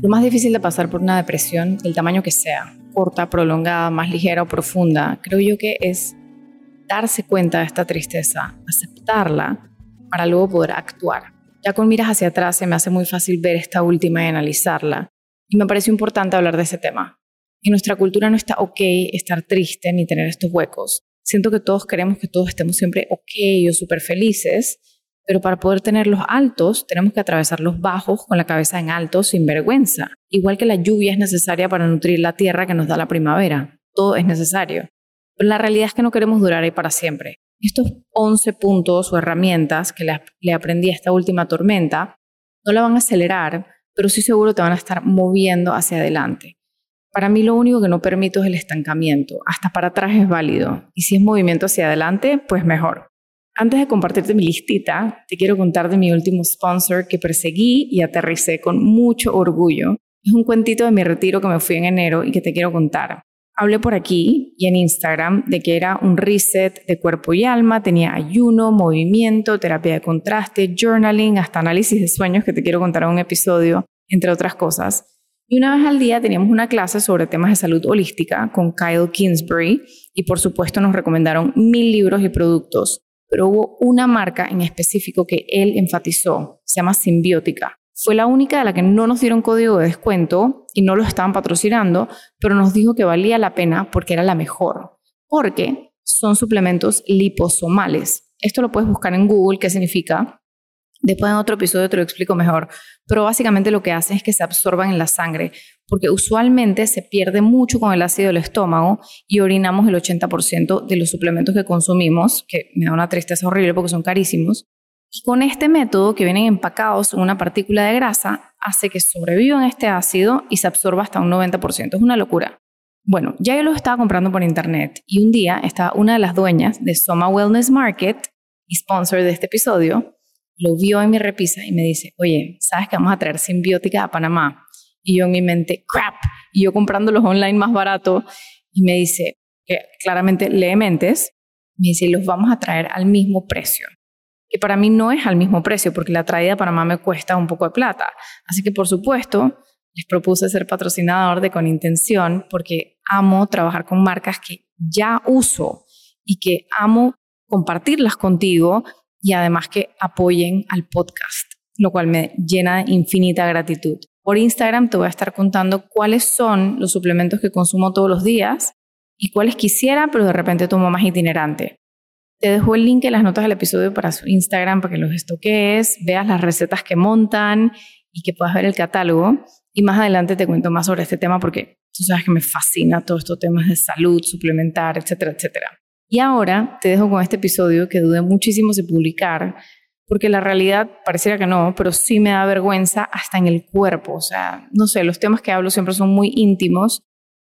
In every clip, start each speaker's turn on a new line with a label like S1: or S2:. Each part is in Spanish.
S1: Lo más difícil de pasar por una depresión, del tamaño que sea, corta, prolongada, más ligera o profunda, creo yo que es darse cuenta de esta tristeza, aceptarla, para luego poder actuar. Ya con miras hacia atrás se me hace muy fácil ver esta última y analizarla. Y me pareció importante hablar de ese tema. En nuestra cultura no está ok estar triste ni tener estos huecos. Siento que todos queremos que todos estemos siempre ok o súper felices, pero para poder tenerlos altos tenemos que atravesar los bajos con la cabeza en alto sin vergüenza. Igual que la lluvia es necesaria para nutrir la tierra que nos da la primavera. Todo es necesario. Pero la realidad es que no queremos durar ahí para siempre. Estos 11 puntos o herramientas que le aprendí a esta última tormenta no la van a acelerar, pero sí seguro te van a estar moviendo hacia adelante. Para mí lo único que no permito es el estancamiento. Hasta para atrás es válido. Y si es movimiento hacia adelante, pues mejor. Antes de compartirte mi listita, te quiero contar de mi último sponsor que perseguí y aterricé con mucho orgullo. Es un cuentito de mi retiro que me fui en enero y que te quiero contar. Hablé por aquí y en Instagram de que era un reset de cuerpo y alma, tenía ayuno, movimiento, terapia de contraste, journaling, hasta análisis de sueños que te quiero contar en un episodio, entre otras cosas. Y una vez al día teníamos una clase sobre temas de salud holística con Kyle Kingsbury y por supuesto nos recomendaron 1000 libros y productos, pero hubo una marca en específico que él enfatizó, se llama Simbiótica. Fue la única de la que no nos dieron código de descuento y no lo estaban patrocinando, pero nos dijo que valía la pena porque era la mejor, porque son suplementos liposomales. Esto lo puedes buscar en Google, ¿qué significa? Después en otro episodio te lo explico mejor, pero básicamente lo que hace es que se absorban en la sangre, porque usualmente se pierde mucho con el ácido del estómago y orinamos el 80% de los suplementos que consumimos, que me da una tristeza horrible porque son carísimos. Y con este método, que vienen empacados en una partícula de grasa, hace que sobrevivan este ácido y se absorba hasta un 90%. Es una locura. Bueno, ya yo lo estaba comprando por internet y un día estaba una de las dueñas de Soma Wellness Market y sponsor de este episodio, lo vio en mi repisa y me dice, oye, ¿sabes que vamos a traer Simbiótica a Panamá? Y yo en mi mente, crap, y yo comprándolos online más barato, y me dice, que claramente lee mentes, me dice, los vamos a traer al mismo precio. Que para mí no es al mismo precio, porque la traída a Panamá me cuesta un poco de plata. Así que, por supuesto, les propuse ser patrocinador de Con Intención, porque amo trabajar con marcas que ya uso y que amo compartirlas contigo, y además que apoyen al podcast, lo cual me llena de infinita gratitud. Por Instagram te voy a estar contando cuáles son los suplementos que consumo todos los días y cuáles quisiera, pero de repente tomo más itinerante. Te dejo el link en las notas del episodio para su Instagram para que los estoques, veas las recetas que montan y que puedas ver el catálogo. Y más adelante te cuento más sobre este tema porque tú sabes que me fascina todos estos temas de salud, suplementar, etcétera, etcétera. Y ahora te dejo con este episodio que dudé muchísimo de publicar porque la realidad pareciera que no, pero sí me da vergüenza hasta en el cuerpo. O sea, no sé, los temas que hablo siempre son muy íntimos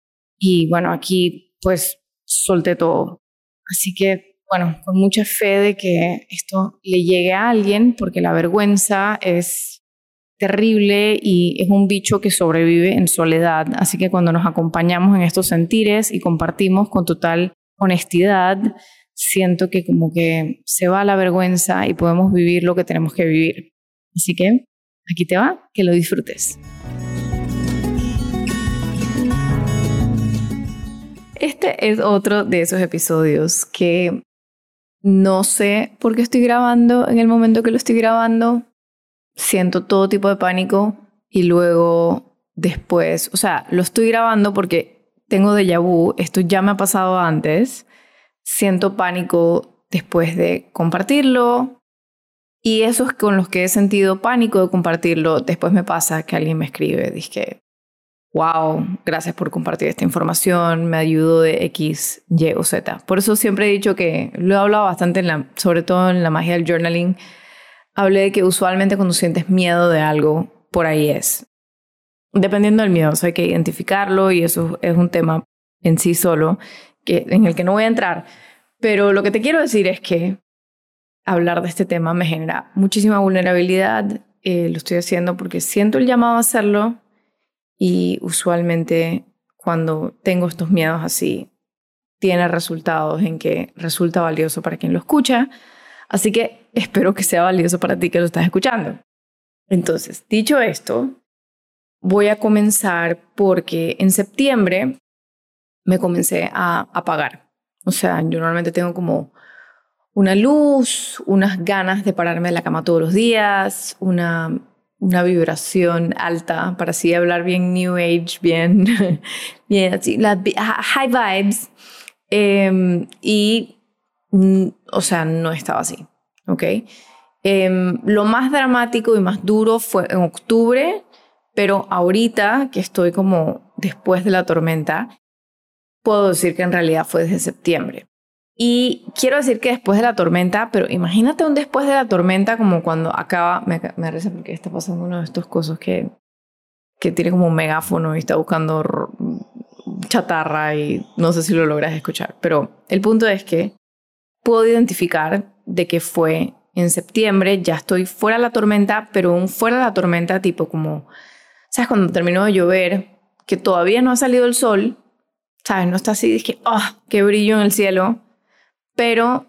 S1: y bueno, aquí pues solté todo. Así que bueno, con mucha fe de que esto le llegue a alguien porque la vergüenza es terrible y es un bicho que sobrevive en soledad. Así que cuando nos acompañamos en estos sentires y compartimos con total honestidad, siento que como que se va la vergüenza y podemos vivir lo que tenemos que vivir. Así que aquí te va, que lo disfrutes. Este es otro de esos episodios que no sé por qué estoy grabando en el momento que lo estoy grabando. Siento todo tipo de pánico y luego después, o sea, lo estoy grabando porque tengo déjà vu, esto ya me ha pasado antes, siento pánico después de compartirlo y esos con los que he sentido pánico de compartirlo, después me pasa que alguien me escribe, dice, wow, gracias por compartir esta información, me ayudó de X, Y o Z. Por eso siempre he dicho que lo he hablado bastante, sobre todo en la magia del journaling, hablé de que usualmente cuando sientes miedo de algo, por ahí es. Dependiendo del miedo, o sea, hay que identificarlo y eso es un tema en sí solo en el que no voy a entrar. Pero lo que te quiero decir es que hablar de este tema me genera muchísima vulnerabilidad. Lo estoy haciendo porque siento el llamado a hacerlo y usualmente cuando tengo estos miedos así, tiene resultados en que resulta valioso para quien lo escucha. Así que espero que sea valioso para ti que lo estás escuchando. Entonces, dicho esto, voy a comenzar porque en septiembre me comencé a apagar. O sea, yo normalmente tengo como una luz, unas ganas de pararme de la cama todos los días, una vibración alta, para así hablar bien New Age, bien, bien así, high vibes. O sea, no estaba así, ¿ok? Lo más dramático y más duro fue en octubre, pero ahorita que estoy como después de la tormenta, puedo decir que en realidad fue desde septiembre. Y quiero decir que después de la tormenta, pero imagínate un después de la tormenta como cuando acaba, me reza porque está pasando uno de estos cosas que tiene como un megáfono y está buscando chatarra y no sé si lo logras escuchar. Pero el punto es que puedo identificar de que fue en septiembre, ya estoy fuera de la tormenta, pero un fuera de la tormenta tipo como, ¿sabes? Cuando terminó de llover, que todavía no ha salido el sol, ¿sabes? No está así, dije, ¡oh, qué brillo en el cielo! Pero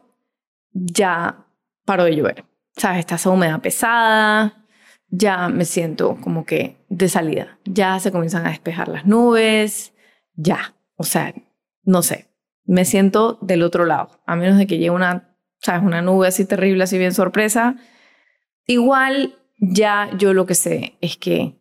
S1: ya paró de llover. ¿Sabes? Está esa humedad pesada, ya me siento como que de salida. Ya se comienzan a despejar las nubes, ya. O sea, no sé. Me siento del otro lado. A menos de que llegue una nube así terrible, así bien sorpresa. Igual ya yo lo que sé es que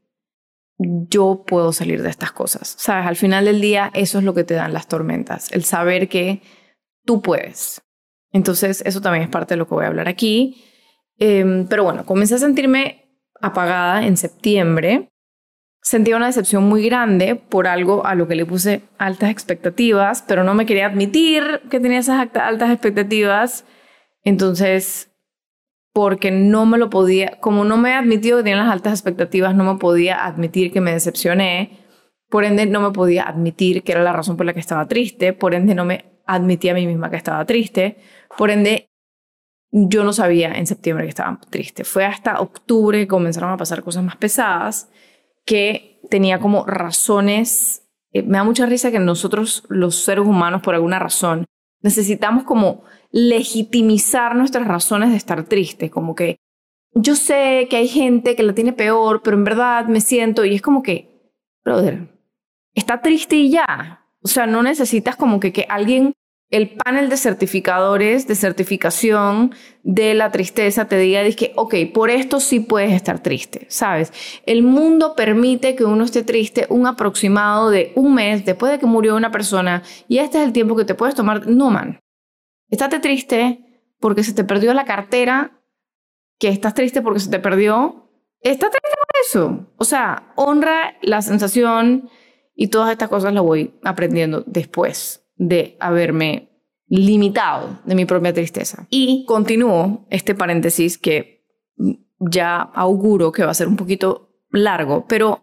S1: yo puedo salir de estas cosas. ¿Sabes? Al final del día eso es lo que te dan las tormentas. El saber que tú puedes. Entonces, eso también es parte de lo que voy a hablar aquí. Pero bueno, comencé a sentirme apagada en septiembre. Sentía una decepción muy grande por algo a lo que le puse altas expectativas, pero no me quería admitir que tenía esas altas expectativas. Entonces, porque no me lo podía, como no me he admitido que tenía las altas expectativas, no me podía admitir que me decepcioné. Por ende, no me podía admitir que era la razón por la que estaba triste. Por ende, no me admití a mí misma que estaba triste. Por ende, yo no sabía en septiembre que estaba triste. Fue hasta octubre que comenzaron a pasar cosas más pesadas, que tenía como razones. Me da mucha risa que nosotros, los seres humanos, por alguna razón, necesitamos como legitimizar nuestras razones de estar tristes. Como que yo sé que hay gente que la tiene peor, pero en verdad me siento, y es como que, brother, está triste y ya. O sea, no necesitas como que alguien, el panel de certificadores, de certificación de la tristeza te diga, ok, por esto sí puedes estar triste, ¿sabes? El mundo permite que uno esté triste un aproximado de un mes después de que murió una persona y este es el tiempo que te puedes tomar. No, man. Estate triste porque se te perdió la cartera, que estás triste porque se te perdió. Estás triste por eso. O sea, honra la sensación. Y todas estas cosas las voy aprendiendo después de haberme limitado de mi propia tristeza. Y continúo este paréntesis que ya auguro que va a ser un poquito largo, pero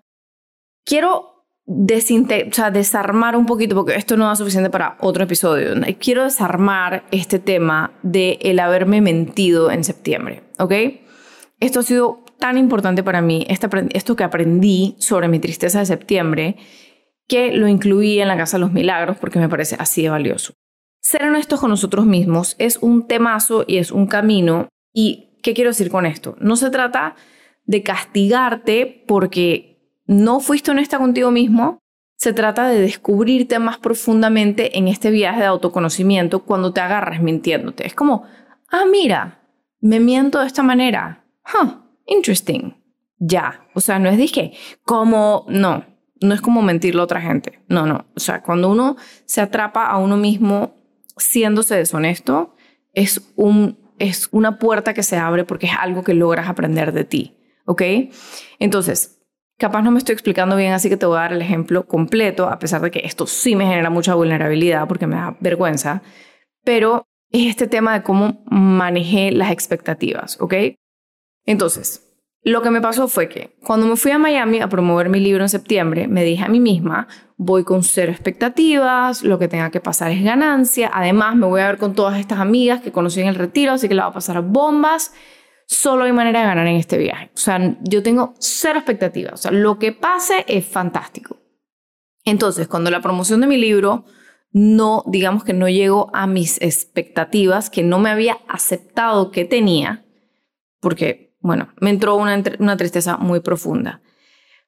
S1: quiero desarmar un poquito, porque esto no es suficiente para otro episodio. Quiero desarmar este tema de el haberme mentido en septiembre, ¿ok? Esto ha sido tan importante para mí, esto que aprendí sobre mi tristeza de septiembre, que lo incluí en la Casa de los Milagros porque me parece así de valioso. Ser honestos con nosotros mismos es un temazo y es un camino. ¿Y qué quiero decir con esto? No se trata de castigarte porque no fuiste honesta contigo mismo. Se trata de descubrirte más profundamente en este viaje de autoconocimiento cuando te agarras mintiéndote. Es como, mira, me miento de esta manera. Interesting. Ya. O sea, no es dije, como, no. No es como mentirle a otra gente. No. O sea, cuando uno se atrapa a uno mismo siéndose deshonesto, es una puerta que se abre porque es algo que logras aprender de ti. ¿Ok? Entonces, capaz no me estoy explicando bien, así que te voy a dar el ejemplo completo, a pesar de que esto sí me genera mucha vulnerabilidad porque me da vergüenza. Pero es este tema de cómo manejé las expectativas. ¿Ok? Entonces, lo que me pasó fue que cuando me fui a Miami a promover mi libro en septiembre, me dije a mí misma, voy con cero expectativas, lo que tenga que pasar es ganancia, además me voy a ver con todas estas amigas que conocí en el retiro, así que la voy a pasar bombas, solo hay manera de ganar en este viaje. O sea, yo tengo cero expectativas, o sea, lo que pase es fantástico. Entonces, cuando la promoción de mi libro digamos que no llegó a mis expectativas, que no me había aceptado que tenía, porque bueno, me entró una tristeza muy profunda.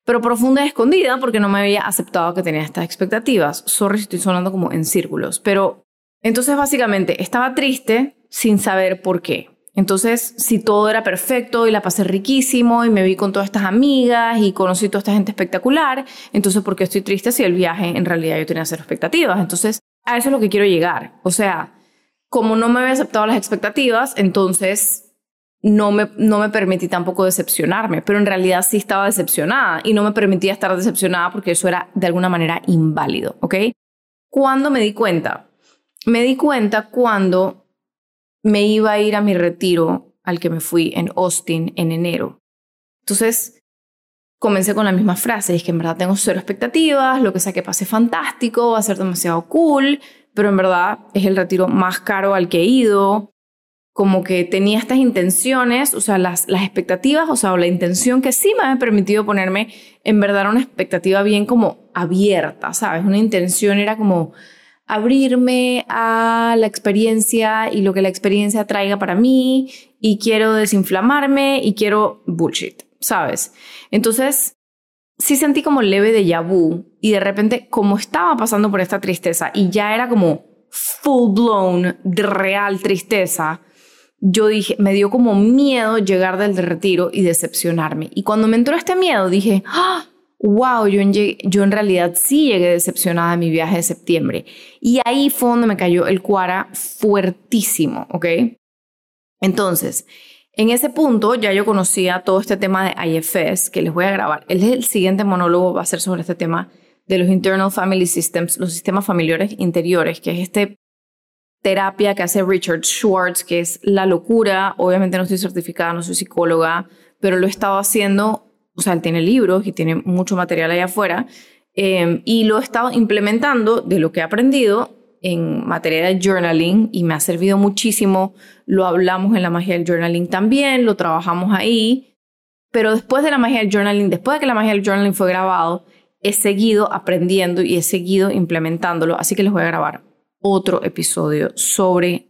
S1: pero profunda y escondida porque no me había aceptado que tenía estas expectativas. Sorry si estoy sonando como en círculos, pero entonces básicamente estaba triste sin saber por qué. Entonces, si todo era perfecto y la pasé riquísimo y me vi con todas estas amigas y conocí toda esta gente espectacular, entonces ¿por qué estoy triste si el viaje en realidad yo tenía cero expectativas? Entonces, a eso es lo que quiero llegar. O sea, como no me había aceptado las expectativas, entonces no me permití tampoco decepcionarme, pero en realidad sí estaba decepcionada y no me permitía estar decepcionada porque eso era de alguna manera inválido, ¿ok? ¿Cuándo me di cuenta? Me di cuenta cuando me iba a ir a mi retiro al que me fui en Austin en enero. Entonces comencé con la misma frase, es que en verdad tengo cero expectativas, lo que sea que pase fantástico, va a ser demasiado cool, pero en verdad es el retiro más caro al que he ido. Como que tenía estas intenciones, o sea, las expectativas, o sea, o la intención que sí me había permitido ponerme, en verdad era una expectativa bien como abierta, ¿sabes? Una intención era como abrirme a la experiencia y lo que la experiencia traiga para mí, y quiero desinflamarme y quiero bullshit, ¿sabes? Entonces, sí sentí como leve déjà vu y de repente, como estaba pasando por esta tristeza y ya era como full blown de real tristeza, yo dije, me dio como miedo llegar del retiro y decepcionarme. Y cuando me entró este miedo, dije, ¡ah! Wow, yo en realidad sí llegué decepcionada de mi viaje de septiembre. Y ahí fue donde me cayó el cuara fuertísimo, ¿ok? Entonces, en ese punto ya yo conocía todo este tema de IFS que les voy a grabar. El siguiente monólogo va a ser sobre este tema de los Internal Family Systems, los sistemas familiares interiores, que es este terapia que hace Richard Schwartz, que es la locura. Obviamente no estoy certificada, no soy psicóloga, pero lo he estado haciendo. O sea, él tiene libros y tiene mucho material allá afuera, y lo he estado implementando de lo que he aprendido en materia de journaling y me ha servido muchísimo. Lo hablamos en la magia del journaling también, lo trabajamos ahí, pero después de la magia del journaling, después de que la magia del journaling fue grabado, he seguido aprendiendo y he seguido implementándolo, así que les voy a grabar otro episodio sobre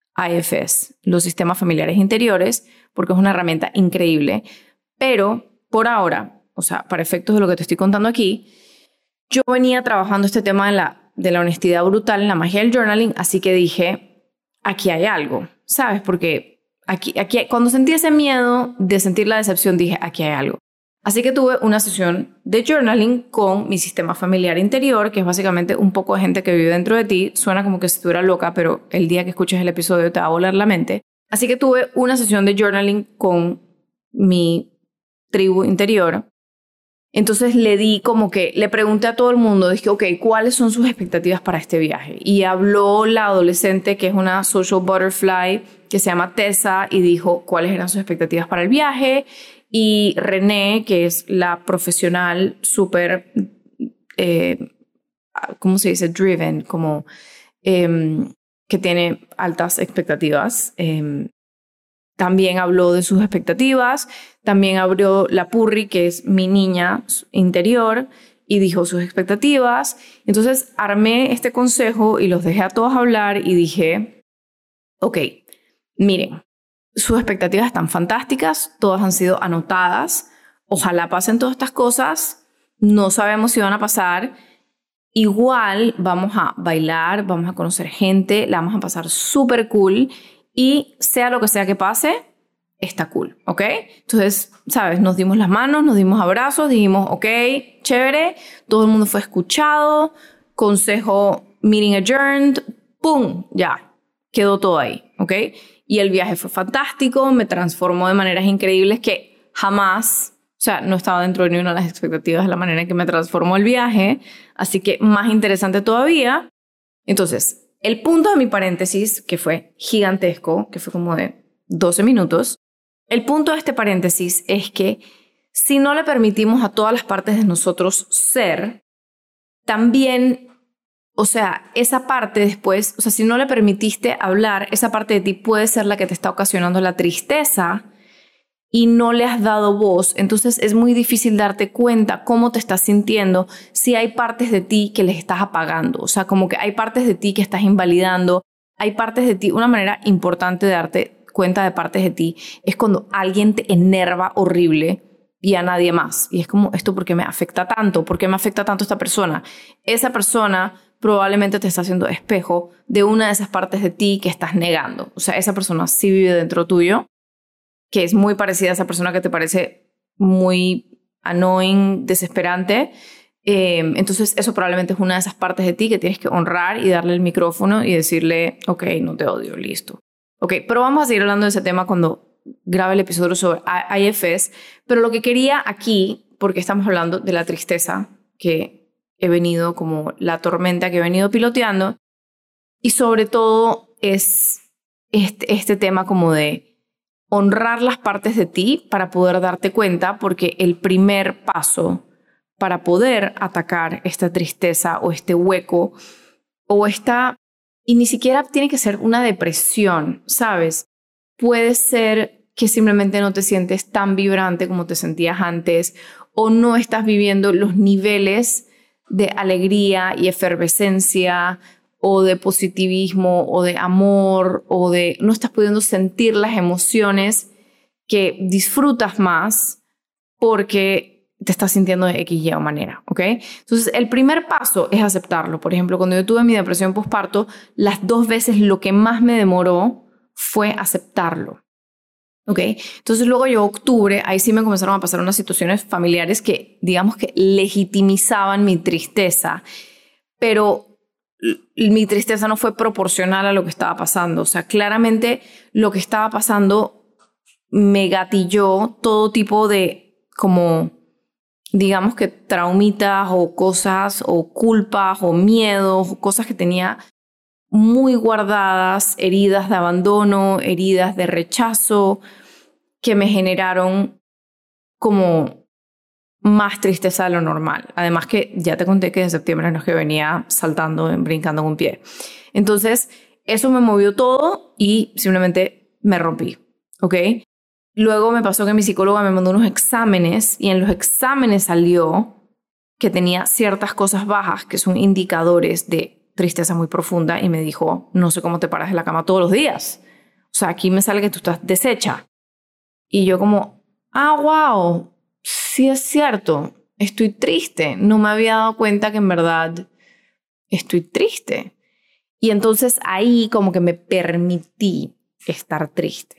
S1: IFS, los sistemas familiares interiores, porque es una herramienta increíble, pero por ahora, o sea, para efectos de lo que te estoy contando aquí, yo venía trabajando este tema de la honestidad brutal en la magia del journaling, así que dije, aquí hay algo, ¿sabes? Porque aquí cuando sentí ese miedo de sentir la decepción, dije, aquí hay algo. Así que tuve una sesión de journaling con mi sistema familiar interior, que es básicamente un poco de gente que vive dentro de ti. Suena como que si estuviera loca, pero el día que escuches el episodio te va a volar la mente. Así que tuve una sesión de journaling con mi tribu interior. Entonces le pregunté a todo el mundo, dije, ok, ¿cuáles son sus expectativas para este viaje? Y habló la adolescente, que es una social butterfly, que se llama Tessa, y dijo cuáles eran sus expectativas para el viaje. Y René, que es la profesional súper, ¿cómo se dice? Driven, como que tiene altas expectativas, también habló de sus expectativas. También abrió la Purri, que es mi niña interior, y dijo sus expectativas. Entonces armé este consejo y los dejé a todos hablar y dije, ok, miren, sus expectativas están fantásticas, todas han sido anotadas, ojalá pasen todas estas cosas, no sabemos si van a pasar. Igual vamos a bailar, vamos a conocer gente, la vamos a pasar súper cool. Y sea lo que sea que pase, está cool, ¿ok? Entonces, ¿sabes? Nos dimos las manos, nos dimos abrazos, dijimos, ok, chévere, todo el mundo fue escuchado, consejo, meeting adjourned, ¡pum! Ya, quedó todo ahí, ¿ok? Y el viaje fue fantástico, me transformó de maneras increíbles que jamás, o sea, no estaba dentro de ninguna de las expectativas de la manera en que me transformó el viaje, así que más interesante todavía. Entonces, el punto de mi paréntesis, que fue gigantesco, que fue como de 12 minutos, el punto de este paréntesis es que si no le permitimos a todas las partes de nosotros ser, también, o sea, esa parte después, o sea, si no le permitiste hablar, esa parte de ti puede ser la que te está ocasionando la tristeza y no le has dado voz. Entonces es muy difícil darte cuenta cómo te estás sintiendo si hay partes de ti que les estás apagando. O sea, como que hay partes de ti que estás invalidando, hay partes de ti. Una manera importante de darte cuenta de partes de ti es cuando alguien te enerva horrible. y a nadie más. Y es como, ¿esto por qué me afecta tanto? ¿Por qué me afecta tanto esta persona? Esa persona probablemente te está haciendo espejo de una de esas partes de ti que estás negando. O sea, esa persona sí vive dentro tuyo, que es muy parecida a esa persona que te parece muy annoying, desesperante. Entonces eso probablemente es una de esas partes de ti que tienes que honrar y darle el micrófono y decirle, ok, no te odio, listo. Ok, pero vamos a seguir hablando de ese tema cuando grabe el episodio sobre IFS. Pero lo que quería aquí, porque estamos hablando de la tristeza que he venido, como la tormenta que he venido piloteando, y sobre todo es este tema como de honrar las partes de ti para poder darte cuenta, porque el primer paso para poder atacar esta tristeza o este hueco o y ni siquiera tiene que ser una depresión, ¿sabes? Puede ser que simplemente no te sientes tan vibrante como te sentías antes o no estás viviendo los niveles de alegría y efervescencia o de positivismo o de amor no estás pudiendo sentir las emociones que disfrutas más porque te estás sintiendo de X, Y manera, ¿ok? Entonces, el primer paso es aceptarlo. Por ejemplo, cuando yo tuve mi depresión postparto, las 2 veces lo que más me demoró fue aceptarlo, ¿ok? Entonces, luego llegó octubre, ahí sí me comenzaron a pasar unas situaciones familiares que, digamos que legitimizaban mi tristeza, pero mi tristeza no fue proporcional a lo que estaba pasando. O sea, claramente lo que estaba pasando me gatilló todo tipo de como, digamos que traumitas o cosas o culpas o miedos o cosas que tenía muy guardadas, heridas de abandono, heridas de rechazo que me generaron como más tristeza de lo normal. Además que ya te conté que en septiembre no es que venía saltando, brincando con un pie. Entonces eso me movió todo y simplemente me rompí, ¿ok? Luego me pasó que mi psicóloga me mandó unos exámenes y en los exámenes salió que tenía ciertas cosas bajas que son indicadores de tristeza muy profunda y me dijo, no sé cómo te paras de la cama todos los días. O sea, aquí me sale que tú estás deshecha. Y yo como, wow, sí es cierto, estoy triste. No me había dado cuenta que en verdad estoy triste. Y entonces ahí como que me permití estar triste.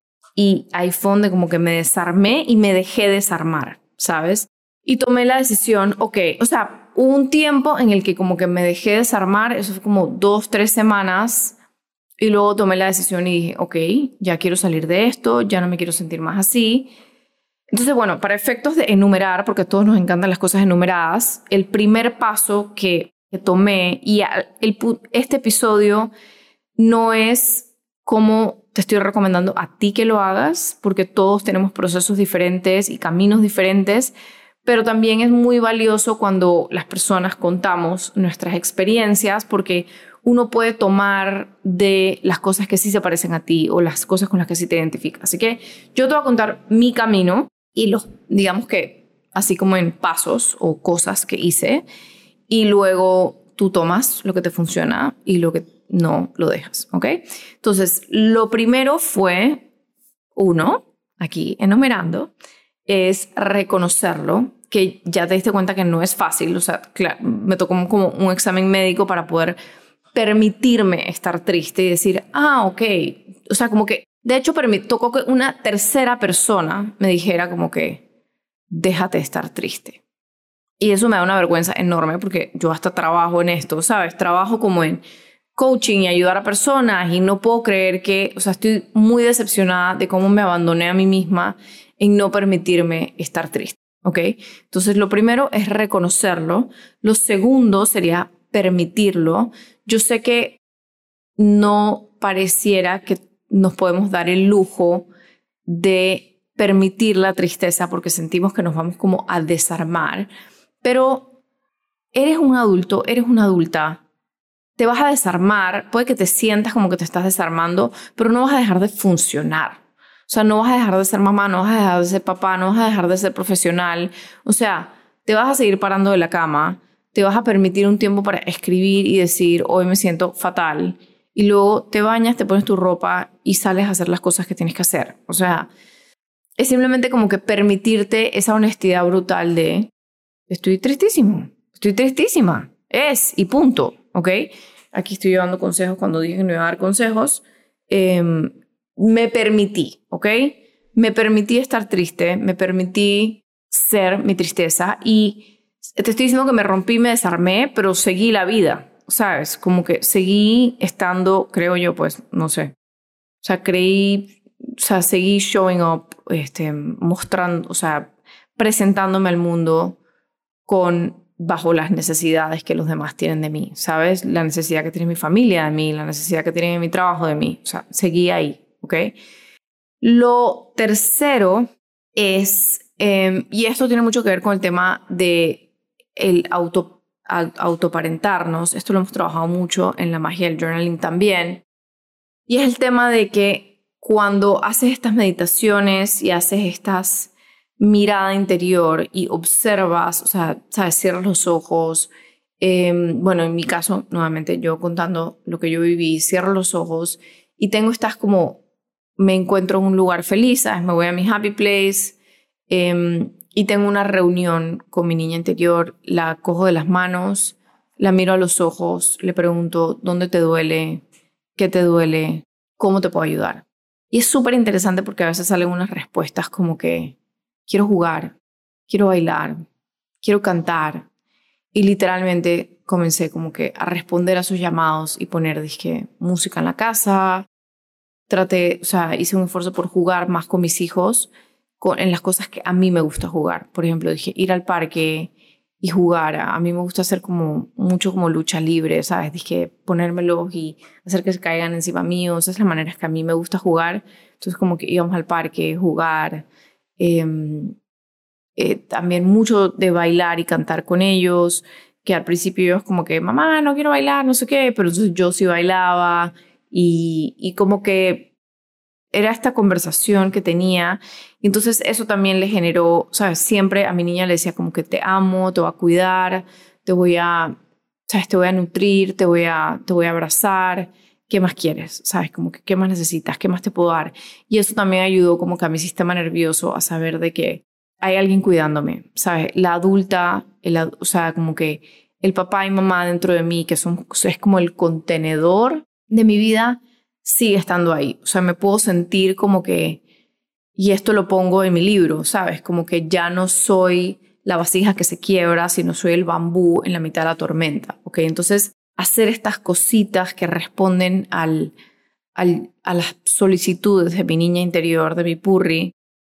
S1: Y ahí fue donde como que me desarmé y me dejé desarmar, ¿sabes? Y tomé la decisión, ok, o sea, hubo un tiempo en el que como que me dejé desarmar, eso fue como 2, 3 semanas, y luego tomé la decisión y dije, ok, ya quiero salir de esto, ya no me quiero sentir más así. Entonces, bueno, para efectos de enumerar, porque a todos nos encantan las cosas enumeradas, el primer paso que tomé, y este episodio no es como te estoy recomendando a ti que lo hagas, porque todos tenemos procesos diferentes y caminos diferentes, pero también es muy valioso cuando las personas contamos nuestras experiencias, porque uno puede tomar de las cosas que sí se parecen a ti o las cosas con las que sí te identificas. Así que yo te voy a contar mi camino y digamos que así como en pasos o cosas que hice, y luego tú tomas lo que te funciona y lo que no lo dejas, ¿ok? Entonces, lo primero fue, aquí enumerando, es reconocerlo, que ya te diste cuenta que no es fácil. O sea, claro, me tocó como un examen médico para poder permitirme estar triste y decir, ok. O sea, como que, de hecho, tocó que una tercera persona me dijera como que, déjate de estar triste. Y eso me da una vergüenza enorme porque yo hasta trabajo en esto, ¿sabes? Trabajo como en coaching y ayudar a personas y no puedo creer que, o sea, estoy muy decepcionada de cómo me abandoné a mí misma en no permitirme estar triste, ¿ok? Entonces, lo primero es reconocerlo. Lo segundo sería permitirlo. Yo sé que no pareciera que nos podemos dar el lujo de permitir la tristeza porque sentimos que nos vamos como a desarmar, pero eres un adulto, eres una adulta. Te vas a desarmar, puede que te sientas como que te estás desarmando, pero no vas a dejar de funcionar. O sea, no vas a dejar de ser mamá, no vas a dejar de ser papá, no vas a dejar de ser profesional. O sea, te vas a seguir parando de la cama, te vas a permitir un tiempo para escribir y decir, hoy me siento fatal. Y luego te bañas, te pones tu ropa y sales a hacer las cosas que tienes que hacer. O sea, es simplemente como que permitirte esa honestidad brutal de estoy tristísimo, estoy tristísima, y punto, ¿ok? Aquí estoy llevando consejos cuando dije que no iba a dar consejos. Me permití, ¿ok? Me permití estar triste, me permití ser mi tristeza y te estoy diciendo que me rompí, me desarmé, pero seguí la vida, ¿sabes? Como que seguí estando, creo yo, pues, no sé. O sea, seguí showing up, mostrando, o sea, presentándome al mundo bajo las necesidades que los demás tienen de mí, ¿sabes? La necesidad que tiene mi familia de mí, la necesidad que tiene mi trabajo de mí. O sea, seguí ahí, ¿ok? Lo tercero es, y esto tiene mucho que ver con el tema de el autoparentarnos. Esto lo hemos trabajado mucho en la magia del journaling también. Y es el tema de que cuando haces estas meditaciones y haces estas mirada interior y observas, o sea, sabes, cierras los ojos. Bueno, en mi caso, nuevamente, yo contando lo que yo viví, cierro los ojos y tengo estas como, me encuentro en un lugar feliz, ¿sabes? Me voy a mi happy place y tengo una reunión con mi niña interior, la cojo de las manos, la miro a los ojos, le pregunto, ¿dónde te duele? ¿Qué te duele? ¿Cómo te puedo ayudar? Y es súper interesante porque a veces salen unas respuestas como que quiero jugar, quiero bailar, quiero cantar. Y literalmente comencé como que a responder a sus llamados y poner, dije, música en la casa. Traté, o sea, hice un esfuerzo por jugar más con mis hijos en las cosas que a mí me gusta jugar. Por ejemplo, dije, ir al parque y jugar. A mí me gusta hacer mucho como lucha libre, ¿sabes? Dije, ponérmelos y hacer que se caigan encima mío. Esas son las maneras que a mí me gusta jugar. Entonces como que íbamos al parque, jugar. También mucho de bailar y cantar con ellos, que al principio ellos como que, mamá, no quiero bailar, no sé qué, pero entonces yo sí bailaba y como que era esta conversación que tenía. Y entonces eso también le generó, ¿sabes? Siempre a mi niña le decía como que te amo, te voy a cuidar, ¿sabes? Te voy a nutrir, te voy a abrazar. ¿Qué más quieres? ¿Sabes? Como que, ¿qué más necesitas? ¿Qué más te puedo dar? Y eso también ayudó como que a mi sistema nervioso a saber de que hay alguien cuidándome, ¿sabes? La adulta, o sea, como que el papá y mamá dentro de mí, que es como el contenedor de mi vida, sigue estando ahí. O sea, me puedo sentir como que, y esto lo pongo en mi libro, ¿sabes? Como que ya no soy la vasija que se quiebra, sino soy el bambú en la mitad de la tormenta, ¿ok? Entonces, hacer estas cositas que responden a las solicitudes de mi niña interior, de mi purri,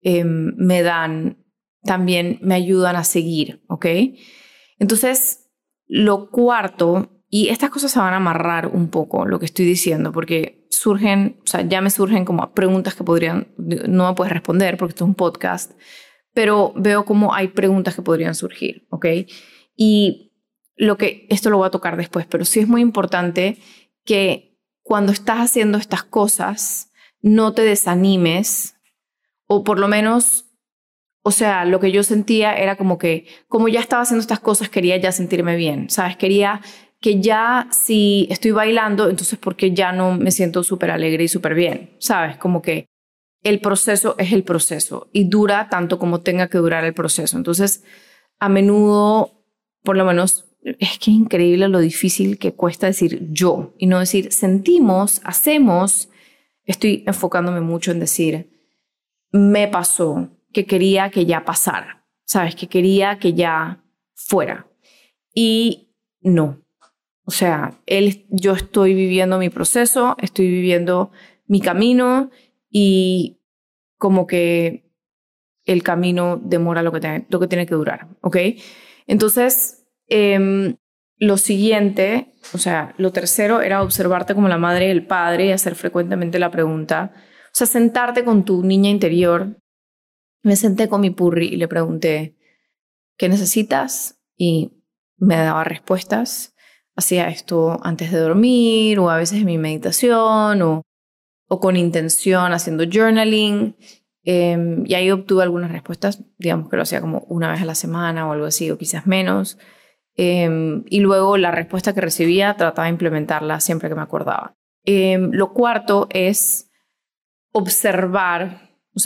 S1: también me ayudan a seguir, ¿ok? Entonces, lo cuarto, y estas cosas se van a amarrar un poco lo que estoy diciendo, porque ya me surgen como preguntas que no me puedes responder porque esto es un podcast, pero veo como hay preguntas que podrían surgir, ¿ok? Y esto lo voy a tocar después, pero sí es muy importante que cuando estás haciendo estas cosas, no te desanimes, o por lo menos, o sea, lo que yo sentía era como que, como ya estaba haciendo estas cosas, quería ya sentirme bien, ¿sabes? Quería que ya si estoy bailando, entonces porque ya no me siento súper alegre y súper bien, ¿sabes? Como que el proceso es el proceso y dura tanto como tenga que durar el proceso. Entonces, a menudo, por lo menos, es que es increíble lo difícil que cuesta decir yo y no decir sentimos, hacemos. Estoy enfocándome mucho en decir me pasó, que quería que ya pasara, ¿sabes? Que quería que ya fuera. Y no. O sea, yo estoy viviendo mi proceso, estoy viviendo mi camino y como que el camino demora lo que tiene que durar, ¿ok? Entonces, lo siguiente, o sea, lo tercero era observarte como la madre y el padre y hacer frecuentemente la pregunta. O sea, sentarte con tu niña interior. Me senté con mi purri y le pregunté, ¿qué necesitas? Y me daba respuestas. Hacía esto antes de dormir o a veces en mi meditación o con intención haciendo journaling. Y ahí obtuve algunas respuestas, digamos que lo hacía como una vez a la semana o algo así, o quizás menos. Y luego la respuesta que recibía trataba de implementarla siempre que me acordaba. Lo cuarto es observar, o sea,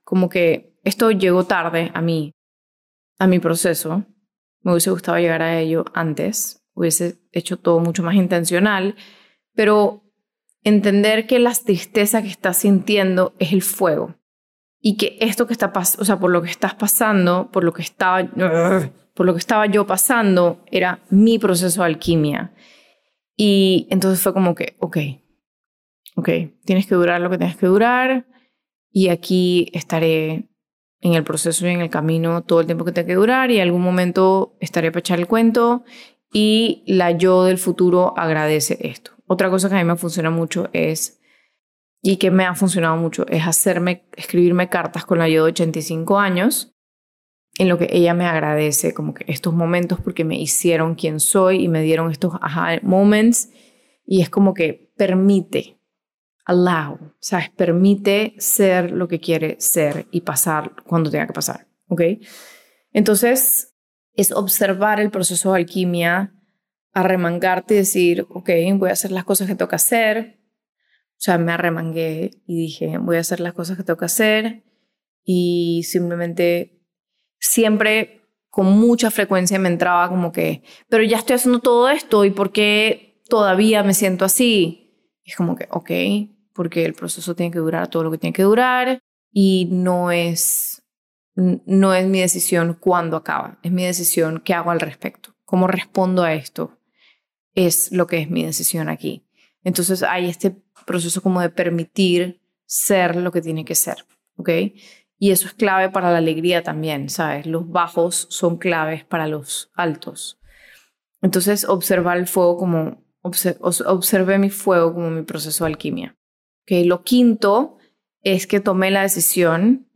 S1: como que esto llegó tarde a mi proceso. Me hubiese gustado llegar a ello antes, hubiese hecho todo mucho más intencional, pero entender que la tristeza que estás sintiendo es el fuego y que esto que está pasando, o sea, por lo que estás pasando, por lo que estaba yo pasando, era mi proceso de alquimia. Y entonces fue como que, ok, tienes que durar lo que tienes que durar y aquí estaré en el proceso y en el camino todo el tiempo que tenga que durar y en algún momento estaré para echar el cuento y la yo del futuro agradece esto. Otra cosa que a mí me funciona mucho y que me ha funcionado mucho es escribirme cartas con la yo de 85 años en lo que ella me agradece como que estos momentos porque me hicieron quien soy y me dieron estos aha moments y es como que permite, allow, ¿sabes? Permite ser lo que quiere ser y pasar cuando tenga que pasar, ¿ok? Entonces es observar el proceso de alquimia, arremangarte y decir, ok, voy a hacer las cosas que toca hacer. O sea, me arremangué y dije, voy a hacer las cosas que tengo que hacer y simplemente siempre con mucha frecuencia me entraba como que, pero ya estoy haciendo todo esto y ¿por qué todavía me siento así? Y es como que, ok, porque el proceso tiene que durar todo lo que tiene que durar y no es mi decisión cuándo acaba, es mi decisión qué hago al respecto, cómo respondo a esto, es lo que es mi decisión aquí. Entonces hay este proceso como de permitir ser lo que tiene que ser, ¿ok? Y eso es clave para la alegría también, ¿sabes? Los bajos son claves para los altos. Entonces observar el fuego como, observé mi fuego como mi proceso de alquimia. ¿Okay? Lo quinto es que tomé la decisión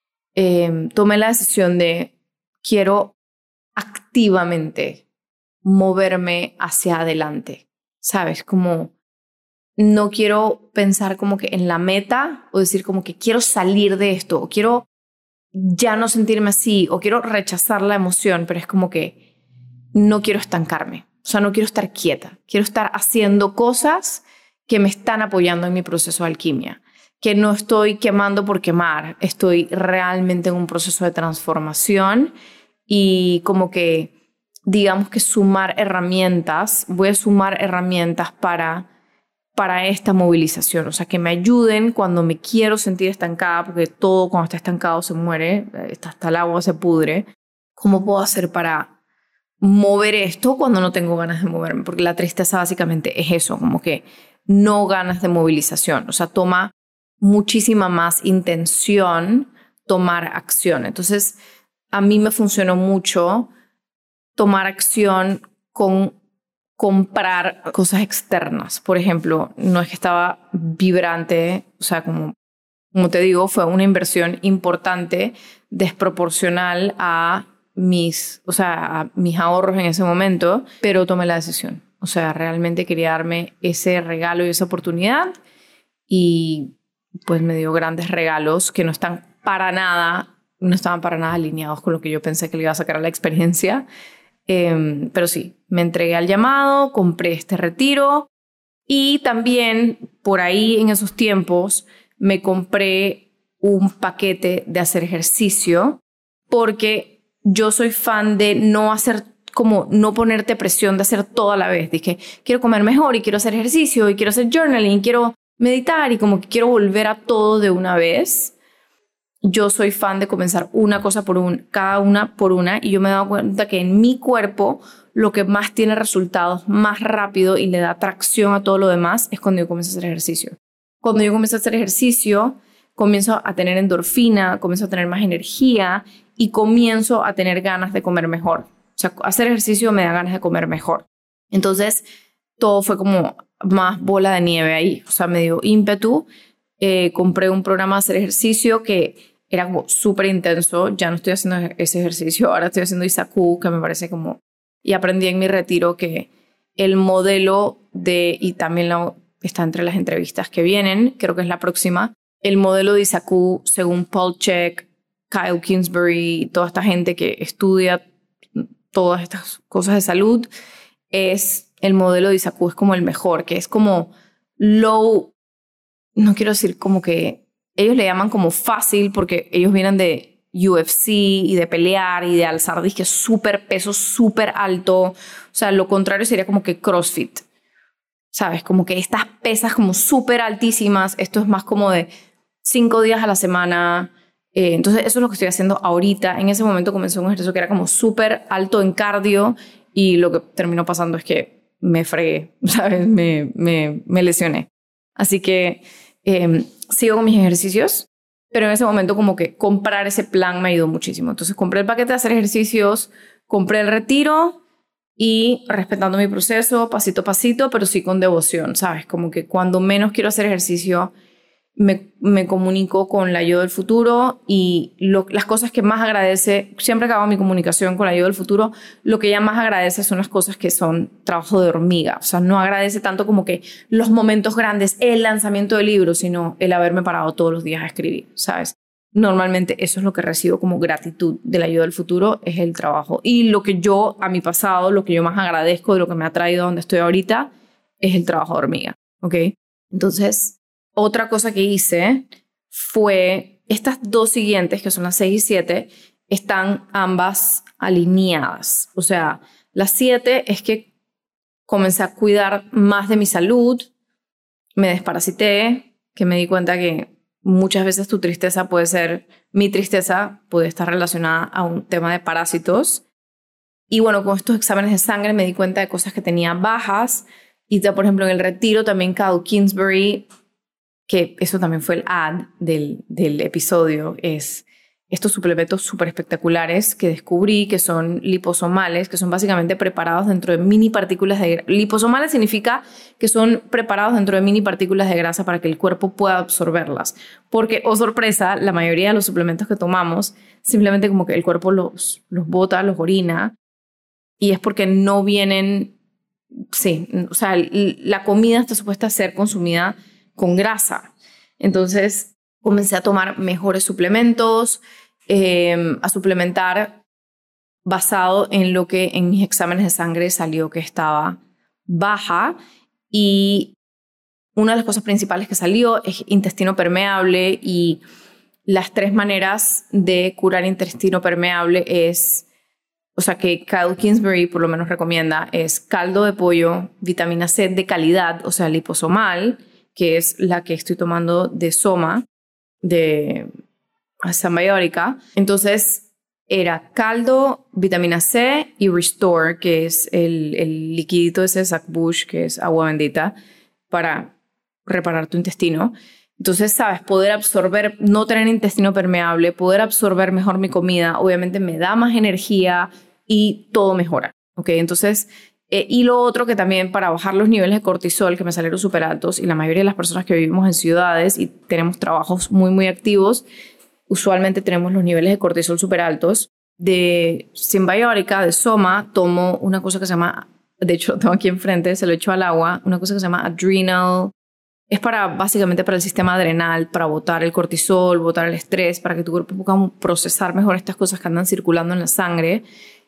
S1: de quiero activamente moverme hacia adelante, ¿sabes? Como no quiero pensar como que en la meta o decir como que quiero salir de esto o quiero ya no sentirme así o quiero rechazar la emoción, pero es como que no quiero estancarme, o sea, no quiero estar quieta, quiero estar haciendo cosas que me están apoyando en mi proceso de alquimia, que no estoy quemando por quemar, estoy realmente en un proceso de transformación y como que digamos que voy a sumar herramientas para esta movilización, o sea, que me ayuden cuando me quiero sentir estancada, porque todo cuando está estancado se muere, hasta el agua se pudre. ¿Cómo puedo hacer para mover esto cuando no tengo ganas de moverme? Porque la tristeza básicamente es eso, como que no ganas de movilización, o sea, toma muchísima más intención tomar acción. Entonces, a mí me funcionó mucho tomar acción con comprar cosas externas. Por ejemplo, no es que estaba vibrante, o sea, como te digo, fue una inversión importante, desproporcional a mis ahorros en ese momento, pero tomé la decisión. O sea, realmente quería darme ese regalo y esa oportunidad y pues me dio grandes regalos que no estaban para nada alineados con lo que yo pensé que le iba a sacar a la experiencia. Pero sí, me entregué al llamado, compré este retiro y también por ahí en esos tiempos me compré un paquete de hacer ejercicio porque yo soy fan de no ponerte presión de hacer todo a la vez. Dije, quiero comer mejor y quiero hacer ejercicio y quiero hacer journaling y quiero meditar y como que quiero volver a todo de una vez. Yo soy fan de comenzar cada una por una y yo me he dado cuenta que en mi cuerpo lo que más tiene resultados más rápido y le da tracción a todo lo demás es cuando yo comienzo a hacer ejercicio. Cuando yo comienzo a hacer ejercicio, comienzo a tener endorfina, comienzo a tener más energía y comienzo a tener ganas de comer mejor. O sea, hacer ejercicio me da ganas de comer mejor. Entonces, todo fue como más bola de nieve ahí. O sea, me dio ímpetu. Compré un programa de hacer ejercicio que era como súper intenso. Ya no estoy haciendo ese ejercicio, ahora estoy haciendo Isaku, que me parece como... Y aprendí en mi retiro que el modelo y también está entre las entrevistas que vienen, creo que es la próxima, el modelo de Isaku, según Paul Chek, Kyle Kingsbury, toda esta gente que estudia todas estas cosas de salud, el modelo de Isaku es como el mejor, que es como low, no quiero decir como que ellos le llaman como fácil porque ellos vienen de UFC y de pelear y de alzar disque súper peso, súper alto. O sea, lo contrario sería como que CrossFit. ¿Sabes? Como que estas pesas como súper altísimas. Esto es más como de 5 días a la semana. Entonces eso es lo que estoy haciendo ahorita. En ese momento comencé un ejercicio que era como súper alto en cardio y lo que terminó pasando es que me fregué, ¿sabes? Me lesioné. Así que sigo con mis ejercicios, pero en ese momento como que comprar ese plan me ayudó muchísimo. Entonces compré el paquete de hacer ejercicios, compré el retiro y respetando mi proceso, pasito a pasito, pero sí con devoción, ¿sabes? Como que cuando menos quiero hacer ejercicio, me comunico con la yo del futuro y las cosas que más agradece, siempre que hago mi comunicación con la yo del futuro, lo que ella más agradece son las cosas que son trabajo de hormiga. O sea, no agradece tanto como que los momentos grandes, el lanzamiento del libro, sino el haberme parado todos los días a escribir, ¿sabes? Normalmente eso es lo que recibo como gratitud de la yo del futuro, es el trabajo. Y lo que yo, a mi pasado, lo que yo más agradezco de lo que me ha traído a donde estoy ahorita, es el trabajo de hormiga, ¿ok? Entonces, otra cosa que hice fue estas dos siguientes, que son las 6 y 7, están ambas alineadas. O sea, las 7 es que comencé a cuidar más de mi salud, me desparasité, que me di cuenta que muchas veces tu tristeza puede ser, mi tristeza puede estar relacionada a un tema de parásitos. Y bueno, con estos exámenes de sangre me di cuenta de cosas que tenía bajas. Y por ejemplo, en el retiro también Cal Kingsbury, que eso también fue el ad del episodio, es estos suplementos súper espectaculares que descubrí, que son liposomales, que son básicamente preparados dentro de mini partículas de grasa. Liposomales significa que son preparados dentro de mini partículas de grasa para que el cuerpo pueda absorberlas. Porque, oh sorpresa, la mayoría de los suplementos que tomamos, simplemente como que el cuerpo los bota, los orina, y es porque no vienen, sí, o sea, la comida está supuesta a ser consumida con grasa. Entonces comencé a tomar mejores suplementos, a suplementar basado en lo que en mis exámenes de sangre salió que estaba baja. Y una de las cosas principales que salió es intestino permeable, y las 3 maneras de curar intestino permeable es, o sea, que Kyle Kingsbury por lo menos recomienda, es caldo de pollo, vitamina C de calidad, o sea, liposomal, que es la que estoy tomando de Soma, de Symbiotica. Entonces era caldo, vitamina C y Restore, que es el liquidito ese de Zach Bush, que es agua bendita, para reparar tu intestino. Entonces, sabes, poder absorber, no tener intestino permeable, poder absorber mejor mi comida, obviamente me da más energía y todo mejora, ¿ok? Entonces, y lo otro que también para bajar los niveles de cortisol que me salieron súper altos, y la mayoría de las personas que vivimos en ciudades y tenemos trabajos muy, muy activos, usualmente tenemos los niveles de cortisol súper altos. De Symbiotica, de Soma, tomo una cosa que se llama, de hecho lo tengo aquí enfrente, se lo echo al agua, una cosa que se llama Adrenal. Es básicamente para el sistema adrenal, para botar el cortisol, botar el estrés, para que tu cuerpo pueda procesar mejor estas cosas que andan circulando en la sangre.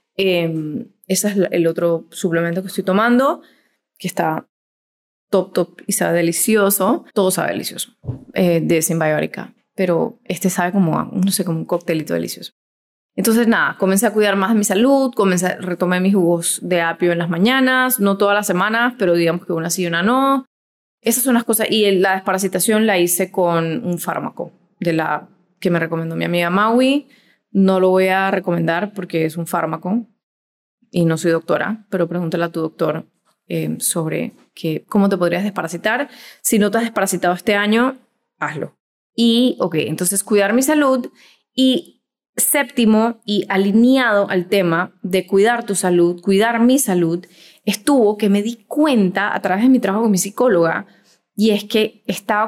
S1: Ese es el otro suplemento que estoy tomando, que está top y sabe delicioso. Todo sabe delicioso de Symbiotica, pero este sabe como, no sé, como un coctelito delicioso. Entonces nada, comencé a cuidar más de mi salud, retomé mis jugos de apio en las mañanas, no todas las semanas, pero digamos que una sí y una no. Esas son las cosas. Y la desparasitación la hice con un fármaco que me recomendó mi amiga Maui. No lo voy a recomendar porque es un fármaco y no soy doctora, pero pregúntale a tu doctor sobre cómo te podrías desparasitar. Si no te has desparasitado este año, hazlo. Y, ok, entonces cuidar mi salud. Y séptimo, y alineado al tema de cuidar tu salud, cuidar mi salud, estuvo que me di cuenta a través de mi trabajo con mi psicóloga, y es que estaba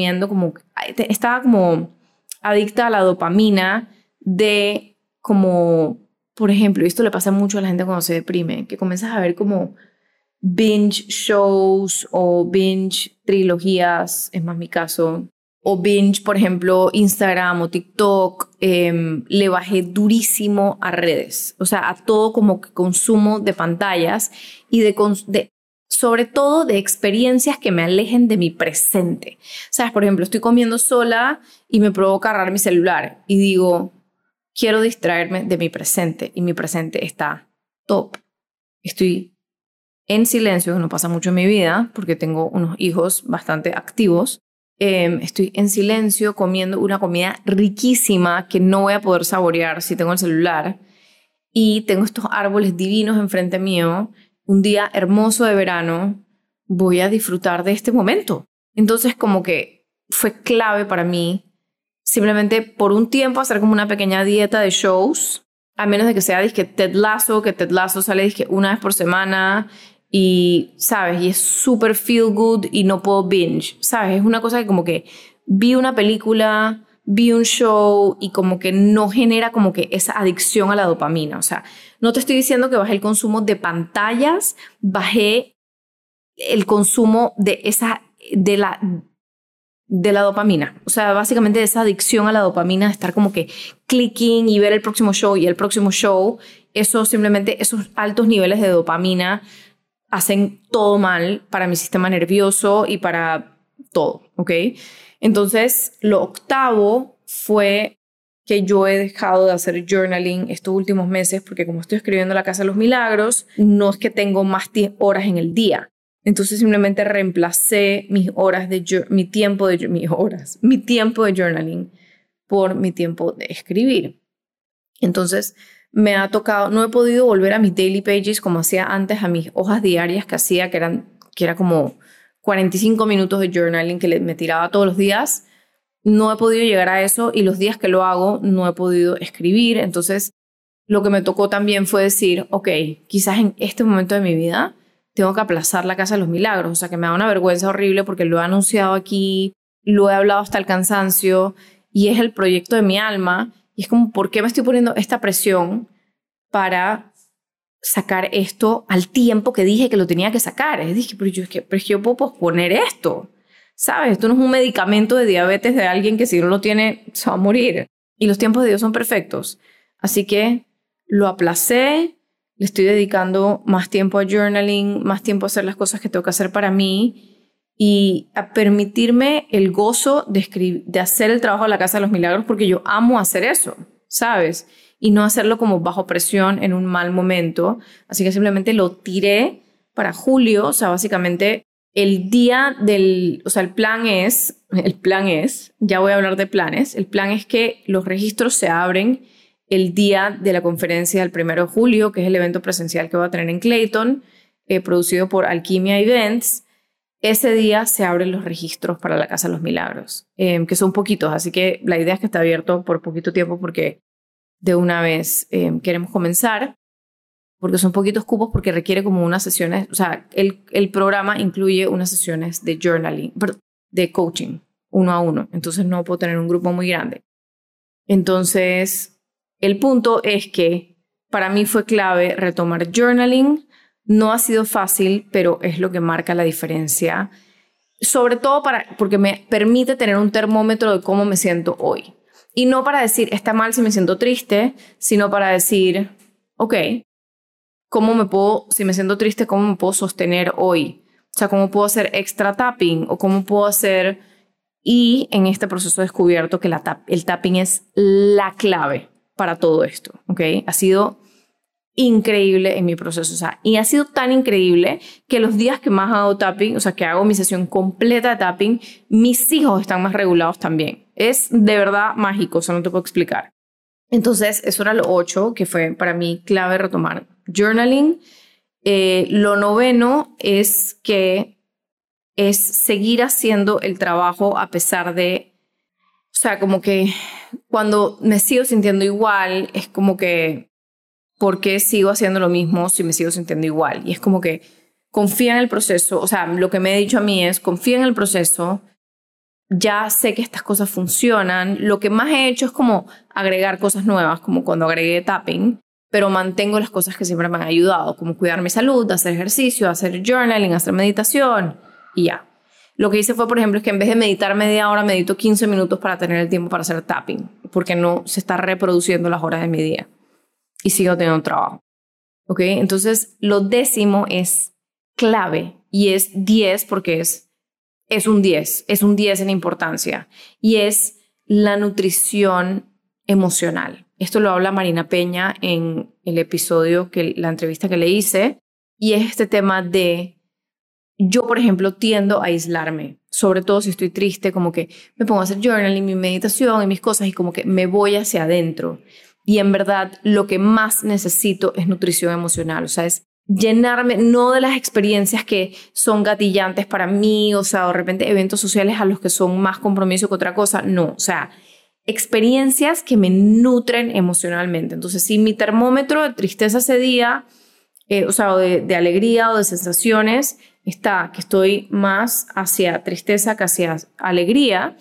S1: estaba como adicta a la dopamina de como, por ejemplo, y esto le pasa mucho a la gente cuando se deprime, que comienzas a ver como binge shows o binge trilogías, es más mi caso, o binge, por ejemplo, Instagram o TikTok. Le bajé durísimo a redes, o sea, a todo como que consumo de pantallas y o sobre todo de experiencias que me alejen de mi presente. ¿Sabes? Por ejemplo, estoy comiendo sola y me provoca agarrar mi celular y digo, quiero distraerme de mi presente y mi presente está top. Estoy en silencio, no pasa mucho en mi vida porque tengo unos hijos bastante activos. Estoy en silencio comiendo una comida riquísima que no voy a poder saborear si tengo el celular, y tengo estos árboles divinos enfrente mío, un día hermoso de verano, voy a disfrutar de este momento. Entonces como que fue clave para mí simplemente por un tiempo hacer como una pequeña dieta de shows, a menos de que sea disque Ted Lasso, que Ted Lasso sale disque una vez por semana y, ¿sabes? Y es súper feel good y no puedo binge, ¿sabes? Es una cosa que como que vi una película, vi un show y como que no genera como que esa adicción a la dopamina. O sea, no te estoy diciendo que bajé el consumo de pantallas, bajé el consumo de la dopamina. O sea, básicamente de esa adicción a la dopamina, de estar como que clicking y ver el próximo show y el próximo show. Eso simplemente, esos altos niveles de dopamina hacen todo mal para mi sistema nervioso y para todo, ¿ok? Entonces, lo octavo fue que yo he dejado de hacer journaling estos últimos meses porque como estoy escribiendo La Casa de los Milagros, no es que tengo más horas en el día. Entonces simplemente reemplacé mi tiempo de journaling por mi tiempo de escribir. Entonces me ha tocado, no he podido volver a mis daily pages como hacía antes, a mis hojas diarias que hacía, que era como 45 minutos de journaling que me tiraba todos los días. No he podido llegar a eso y los días que lo hago no he podido escribir. Entonces lo que me tocó también fue decir, ok, quizás en este momento de mi vida tengo que aplazar La Casa de los Milagros. O sea, que me da una vergüenza horrible porque lo he anunciado aquí, lo he hablado hasta el cansancio y es el proyecto de mi alma. Y es como, ¿por qué me estoy poniendo esta presión para sacar esto al tiempo que dije que lo tenía que sacar? Dije, pero es que yo puedo posponer esto, ¿sabes? Esto no es un medicamento de diabetes de alguien que si no lo tiene se va a morir. Y los tiempos de Dios son perfectos. Así que lo aplacé, le estoy dedicando más tiempo a journaling, más tiempo a hacer las cosas que tengo que hacer para mí y a permitirme el gozo de hacer el trabajo de La Casa de los Milagros porque yo amo hacer eso, ¿sabes? Y no hacerlo como bajo presión en un mal momento. Así que simplemente lo tiré para julio. O sea, básicamente el plan es, ya voy a hablar de planes, el plan es que los registros se abren el día de la conferencia del 1 de julio, que es el evento presencial que voy a tener en Clayton, producido por Alquimia Events. Ese día se abren los registros para La Casa de los Milagros, que son poquitos, así que la idea es que esté abierto por poquito tiempo porque de una vez queremos comenzar, porque son poquitos cupos, porque requiere como unas sesiones, o sea, el programa incluye unas sesiones de journaling, de coaching, 1 a 1, entonces no puedo tener un grupo muy grande. Entonces, el punto es que para mí fue clave retomar journaling. No ha sido fácil, pero es lo que marca la diferencia. Sobre todo porque me permite tener un termómetro de cómo me siento hoy. Y no para decir, está mal si me siento triste, sino para decir, ok, si me siento triste, ¿cómo me puedo sostener hoy? O sea, ¿cómo puedo hacer extra tapping? ¿O cómo puedo hacer...? Y en este proceso he descubierto que el tapping es la clave para todo esto, ¿ok? Ha sido increíble en mi proceso, o sea, y ha sido tan increíble que los días que más hago tapping, o sea, que hago mi sesión completa de tapping, mis hijos están más regulados también. Es de verdad mágico, o sea, no te puedo explicar. Entonces, eso era lo 8, que fue para mí clave retomar journaling. Lo 9 es seguir haciendo el trabajo a pesar de, o sea, como que cuando me sigo sintiendo igual, es como que, ¿por qué sigo haciendo lo mismo si me sigo sintiendo igual? Y es como que confía en el proceso. O sea, lo que me he dicho a mí es, confía en el proceso. Ya sé que estas cosas funcionan. Lo que más he hecho es como agregar cosas nuevas, como cuando agregué tapping, pero mantengo las cosas que siempre me han ayudado, como cuidar mi salud, hacer ejercicio, hacer journaling, hacer meditación y ya. Lo que hice fue, por ejemplo, es que en vez de meditar media hora, medito 15 minutos para tener el tiempo para hacer tapping, porque no se está reproduciendo las horas de mi día. Y sigo teniendo trabajo. ¿Ok? Entonces, lo 10 es clave
S2: y es 10 porque es un 10, es un 10 en importancia, y es la nutrición emocional. Esto lo habla Marina Peña en el episodio, la entrevista que le hice, y es este tema de, yo por ejemplo tiendo a aislarme, sobre todo si estoy triste, como que me pongo a hacer journaling, mi meditación y mis cosas, y como que me voy hacia adentro. Y en verdad lo que más necesito es nutrición emocional, o sea, es llenarme no de las experiencias que son gatillantes para mí, o sea, de repente eventos sociales a los que son más compromiso que otra cosa, no, o sea, experiencias que me nutren emocionalmente. Entonces, si mi termómetro de tristeza ese día, o sea, de alegría o de sensaciones, está que estoy más hacia tristeza que hacia alegría,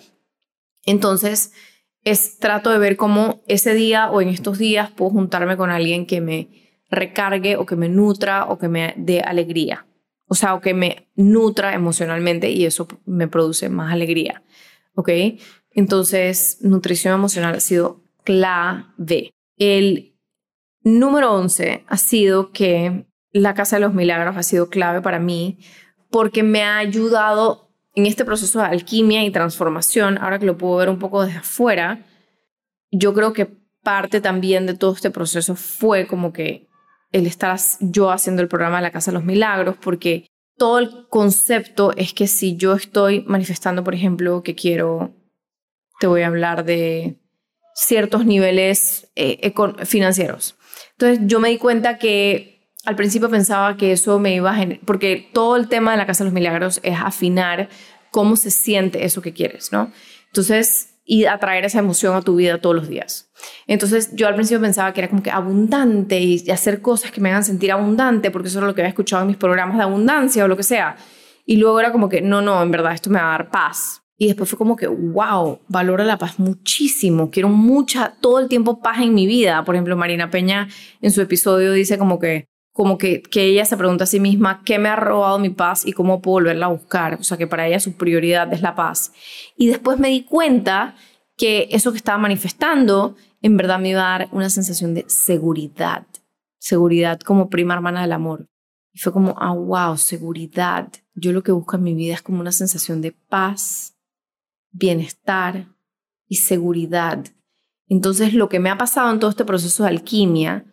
S2: entonces trato de ver cómo ese día o en estos días puedo juntarme con alguien que me recargue o que me nutra o que me dé alegría. O sea, o que me nutra emocionalmente y eso me produce más alegría. ¿Ok? Entonces, nutrición emocional ha sido clave. El número 11 ha sido que la Casa de los Milagros ha sido clave para mí porque me ha ayudado en este proceso de alquimia y transformación. Ahora que lo puedo ver un poco desde afuera, yo creo que parte también de todo este proceso fue como que el estar yo haciendo el programa de la Casa de los Milagros, porque todo el concepto es que si yo estoy manifestando, por ejemplo, que quiero, te voy a hablar de ciertos niveles financieros. Entonces yo me di cuenta que al principio pensaba que eso me iba a generar, porque todo el tema de la Casa de los Milagros es afinar cómo se siente eso que quieres, ¿no? Entonces, y atraer esa emoción a tu vida todos los días. Entonces yo al principio pensaba que era como que abundante y hacer cosas que me hagan sentir abundante, porque eso era lo que había escuchado en mis programas de abundancia o lo que sea. Y luego era como que no, en verdad esto me va a dar paz. Y después fue como que, wow, valoro la paz muchísimo. Quiero todo el tiempo paz en mi vida. Por ejemplo, Marina Peña en su episodio dice como que ella se pregunta a sí misma qué me ha robado mi paz y cómo puedo volverla a buscar. O sea, que para ella su prioridad es la paz. Y después me di cuenta que eso que estaba manifestando en verdad me iba a dar una sensación de seguridad. Seguridad como prima hermana del amor. Y fue como, wow, seguridad. Yo lo que busco en mi vida es como una sensación de paz, bienestar y seguridad. Entonces, lo que me ha pasado en todo este proceso de alquimia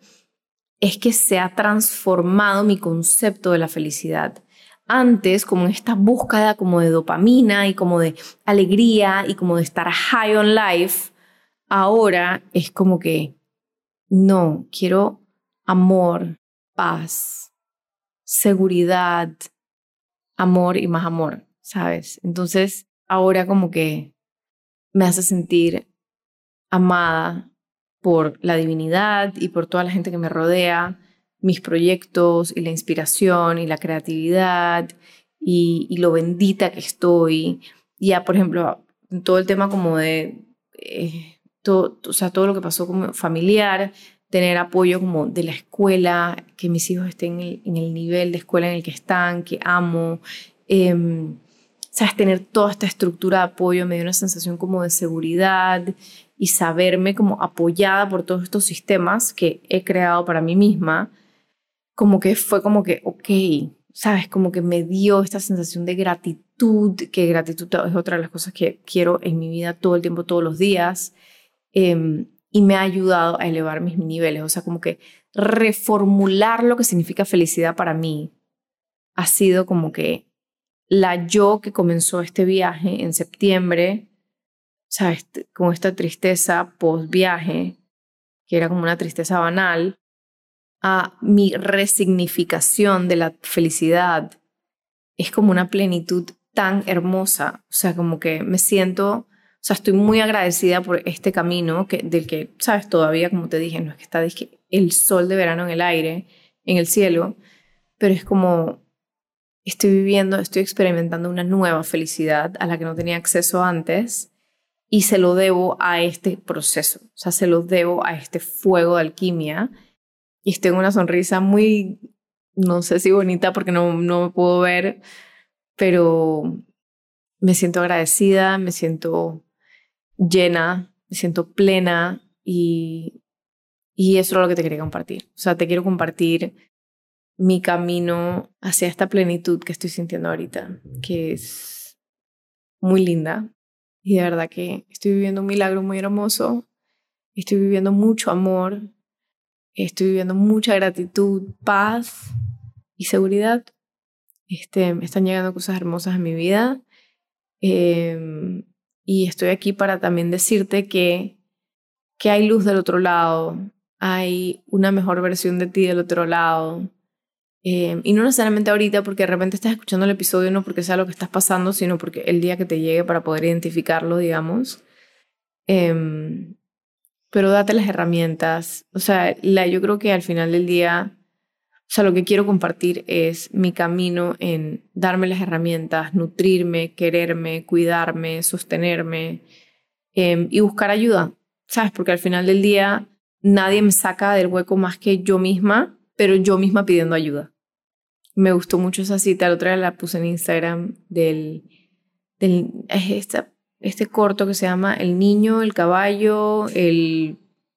S2: es que se ha transformado mi concepto de la felicidad. Antes, como en esta búsqueda como de dopamina y como de alegría y como de estar high on life, ahora es como que no, quiero amor, paz, seguridad, amor y más amor, ¿sabes? Entonces, ahora como que me hace sentir amada por la divinidad y por toda la gente que me rodea, mis proyectos y la inspiración y la creatividad y lo bendita que estoy. Ya, por ejemplo, todo el tema como de o sea, todo lo que pasó como familiar, tener apoyo como de la escuela, que mis hijos estén en el nivel de escuela en el que están, que amo. ¿Sabes? Tener toda esta estructura de apoyo me dio una sensación como de seguridad y saberme como apoyada por todos estos sistemas que he creado para mí misma, como que fue como que, ok, ¿sabes? Como que me dio esta sensación de gratitud, que gratitud es otra de las cosas que quiero en mi vida todo el tiempo, todos los días, y me ha ayudado a elevar mis niveles, o sea, como que reformular lo que significa felicidad para mí ha sido como que la yo que comenzó este viaje en septiembre, ¿sabes? Con esta tristeza post-viaje, que era como una tristeza banal, a mi resignificación de la felicidad es como una plenitud tan hermosa. O sea, como que me siento, o sea, estoy muy agradecida por este camino del que, ¿sabes? Todavía, como te dije, no es que está el sol de verano en el aire, en el cielo, pero es como estoy experimentando una nueva felicidad a la que no tenía acceso antes y se lo debo a este proceso, o sea, se lo debo a este fuego de alquimia y tengo una sonrisa muy, no sé si bonita porque no me puedo ver, pero me siento agradecida, me siento llena, me siento plena y eso es lo que te quería compartir. O sea, te quiero compartir mi camino hacia esta plenitud que estoy sintiendo ahorita, que es muy linda. Y de verdad que estoy viviendo un milagro muy hermoso. Estoy viviendo mucho amor. Estoy viviendo mucha gratitud, paz y seguridad. Me están llegando cosas hermosas en mi vida. Y estoy aquí para también decirte que hay luz del otro lado. Hay una mejor versión de ti del otro lado. Y no necesariamente ahorita, porque de repente estás escuchando el episodio no porque sea lo que estás pasando, sino porque el día que te llegue para poder identificarlo, digamos. Pero date las herramientas. O sea, yo creo que al final del día, o sea, lo que quiero compartir es mi camino en darme las herramientas, nutrirme, quererme, cuidarme, sostenerme y buscar ayuda, ¿sabes? Porque al final del día nadie me saca del hueco más que yo misma, pero yo misma pidiendo ayuda. Me gustó mucho esa cita, la otra vez la puse en Instagram este corto que se llama El niño, el caballo, el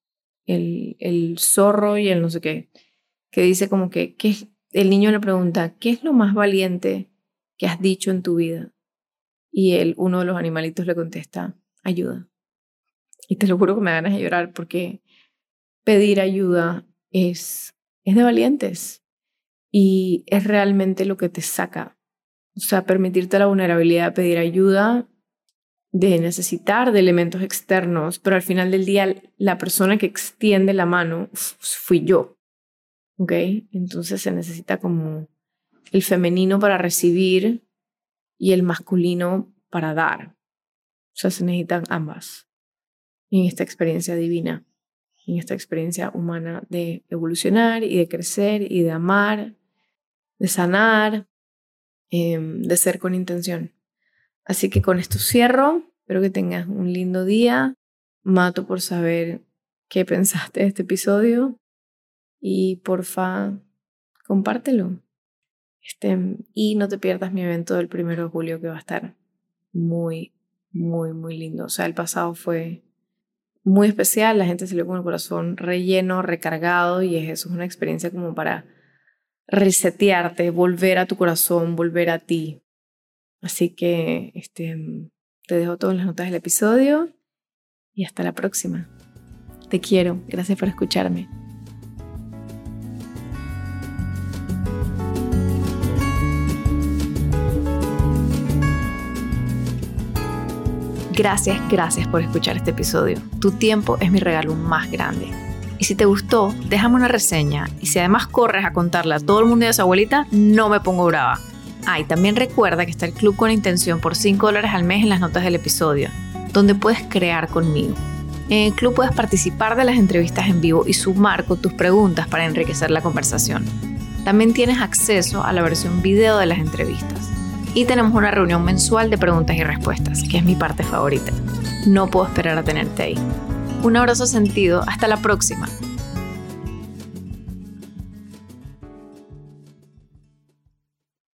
S2: zorro y el no sé qué, que dice como que el niño le pregunta, ¿qué es lo más valiente que has dicho en tu vida? Y uno de los animalitos le contesta, ayuda. Y te lo juro que me da ganas de llorar porque pedir ayuda es de valientes y es realmente lo que te saca. O sea, permitirte la vulnerabilidad de pedir ayuda, de necesitar de elementos externos, pero al final del día la persona que extiende la mano fui yo, ¿ok? Entonces se necesita como el femenino para recibir y el masculino para dar. O sea, se necesitan ambas en esta experiencia divina, en esta experiencia humana de evolucionar y de crecer y de amar, de sanar, de ser con intención. Así que con esto cierro. Espero que tengas un lindo día. Mato por saber qué pensaste de este episodio. Y porfa, compártelo. Y no te pierdas mi evento del 1 de julio que va a estar muy, muy, muy lindo. O sea, el pasado fue muy especial. La gente salió con el corazón relleno, recargado. Y eso es una experiencia como para resetearte, volver a tu corazón, volver a ti. Así que te dejo todo en las notas del episodio y hasta la próxima. Te quiero. Gracias por escucharme. Gracias por escuchar este episodio. Tu tiempo es mi regalo más grande. Y si te gustó, déjame una reseña. Y si además corres a contarle a todo el mundo y a su abuelita, no me pongo brava. Y también recuerda que está el Club con Intención por $5 al mes en las notas del episodio, donde puedes crear conmigo. En el club puedes participar de las entrevistas en vivo y sumar con tus preguntas para enriquecer la conversación. También tienes acceso a la versión video de las entrevistas. Y tenemos una reunión mensual de preguntas y respuestas, que es mi parte favorita. No puedo esperar a tenerte ahí. Un abrazo sentido. Hasta la próxima.